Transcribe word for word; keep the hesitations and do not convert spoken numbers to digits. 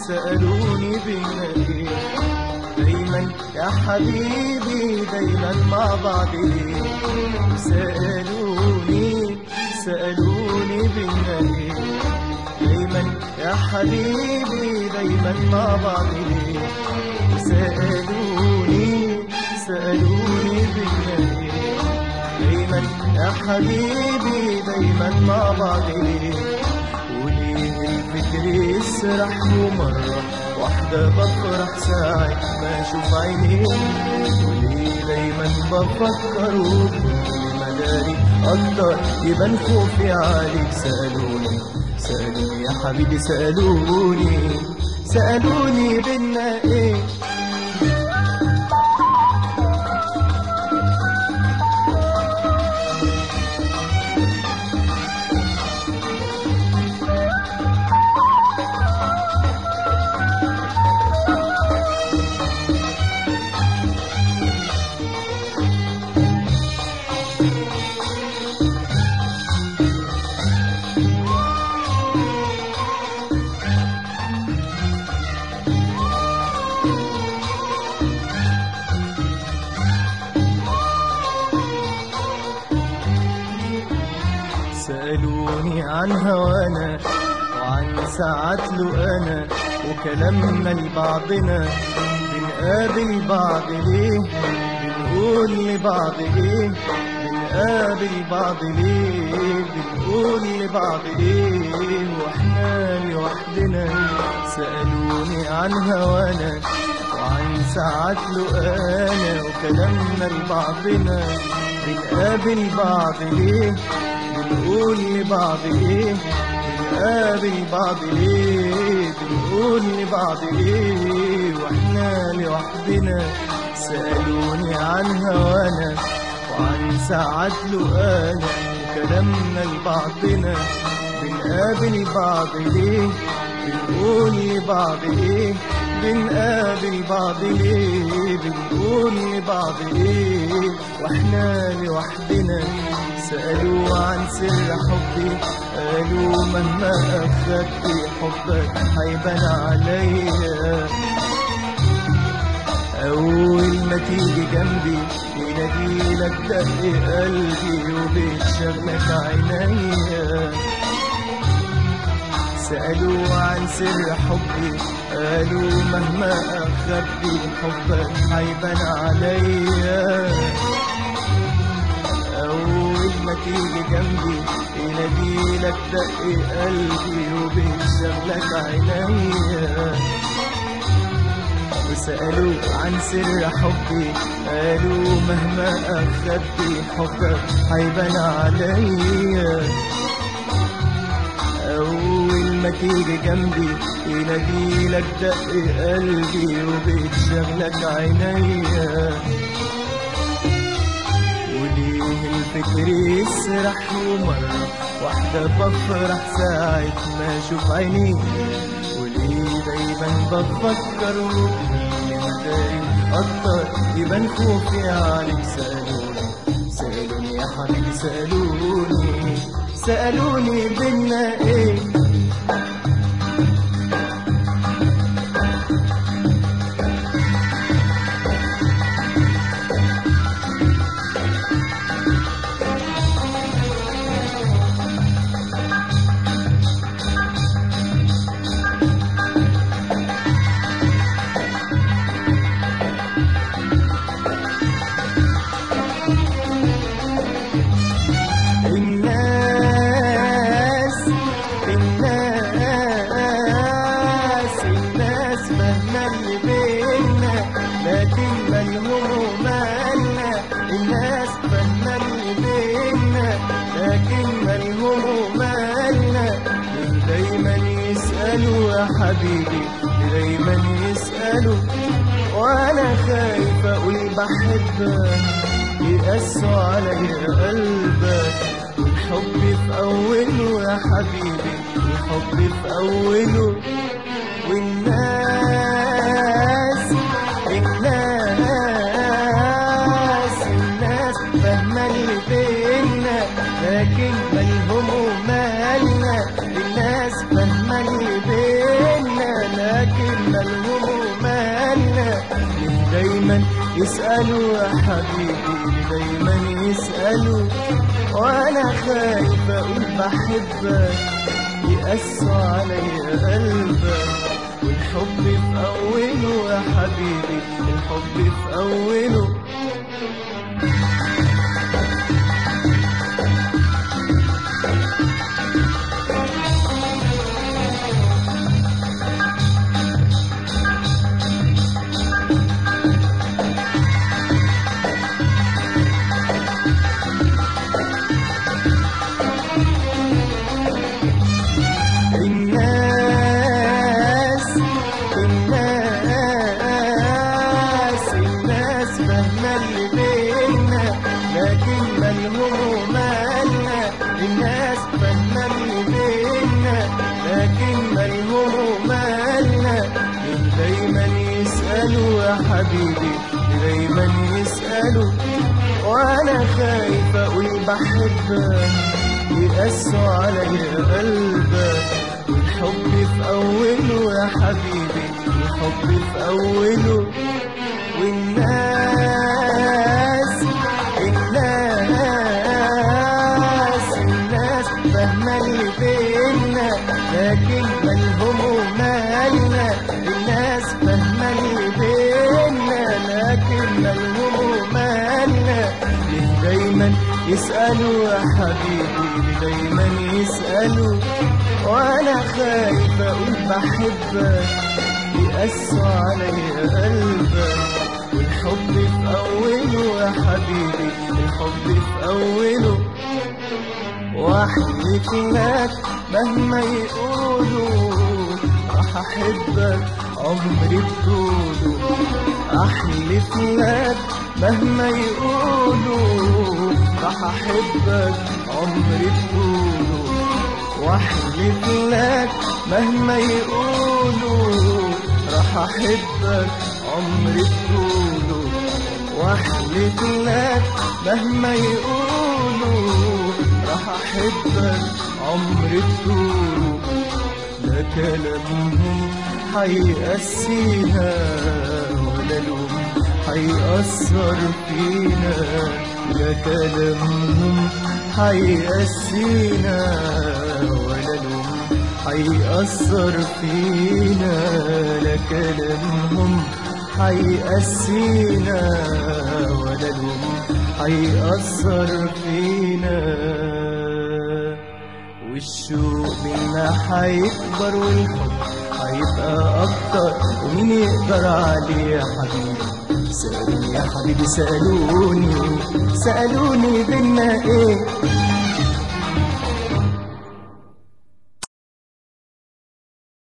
سألوني بينا ايه، دايما يا حبيبي دايما مع بعض ليه. سألوني سألوني بينا ايه، دايما يا حبيبي دايما مع بعض ليه. سألوني سألوني بينا ايه، دايما يا حبيبي دايما مع بعض ليه. وليه الفكر يسرح ومرة واحدة بفرح ساعة ما اشوف عينيه. وليه دايما بفكر وكل مداري اكتر يبان خوفي عليك. سألوني سألوني يا حبيبي سألوني سألوني بينا ايه. سألوني عن هوانا وعن ساعات له أنا وكلامنا لبعضنا. بنقابل بعض ليه، بنقول لبعض ليه، بنقابل بعض ليه، بنقول لبعض ليه واحنا لوحدنا. سألوني عن هوانا وعن ساعات له أنا وكلامنا لبعضنا. بنقابل بعض ليه، بنقول لبعض ايه، بنقابل بعض ليه، بنقول لبعض ايه واحنا لوحدنا. سألوني عن هوانا وعن ساعات له انا وكلامنا لبعضنا. بنقابل بعض ليه، بنقول لبعض ايه، بنقابل بعض ليه، بنقول لبعض ايه واحنا لوحدنا. سألوا عن سر حبي قالوا مهما أخدت حبك هيبان عليا. أول ما تيجي جنبي يناديلك دق قلبي وبتشغلك عينيا. سألوا عن سر حبي قالوا مهما أخدت حبك هيبان عليا. أول ما تيجي جنبي يناديلك دق قلبي وبتشغلك عينيا. وسألوا عن سر حبي قالوا مهما أخدت حبك هيبان عليا. أول ما تيجي جنبي يناديلك دق قلبي وبتشغلك عينيا. وليه الفكر يسرح ومرة واحدة بفرح ساعة ما اشوف عينيك. وليه دايما بفكر وكل مداري اكتر يبان خوفي عليك. سألوني سألوني يا حبيبي سألوني سألوني بينا ايه. لكن مالهم مالنا الناس فاهمة اللي بينا. لكن مالهم مالنا دايما يسألوا يا حبيبي دايما يسألوا. وانا خايف اقول بحبك يقسوا عليا قلبك. والحب في اوله يا حبيبي الحب في اوله. والناس الناس الناس فاهمة اللي بينا. لكن مالهم مالنا الناس فاهمة اللي بينا. لكن يسألوا يا حبيبي دايما يسألوا، وانا خايف اقول بحبك يقسوا عليا قلبك، والحب في اوله يا حبيبي الحب في اوله. حبيبي دايما يسألوا، وانا خايف اقول بحبك يقسوا عليا قلبك، والحب في اوله يا حبيبي الحب في اوله. والناس الناس الناس فاهمة اللي بينا لكن مالهم مالنا، الناس فاهمة اللي بينا لكن مالهم مالنا. ليه دايما يسألوا يا حبيبي دايما يسألوا، وانا خايف اقول بحبك يقسوا عليا قلبك، والحب في اوله يا حبيبي الحب في اوله. واحلف لك مهما يقولوا راح احبك عمري بطوله، احلف لك مهما يقولوا راح احبك عمري بطوله، واحلف لك مهما يقولوا راح احبك عمري بطوله، واحلف لك مهما يقولوا راح احبك عمري بطوله. لا كلامهم حيقسينا ولا لوم حيأثر فينا، لا كلامهم حيقسينا ولا لوم حيأثر فينا، لا كلامهم حيقسينا ولا لوم حيأثر فينا. والشوق بينا حيكبر والحب حيبقى أكتر، ومين يقدر عليه يا حبيبي؟ سألوني يا حبيبي سألوني سألوني بينا إيه؟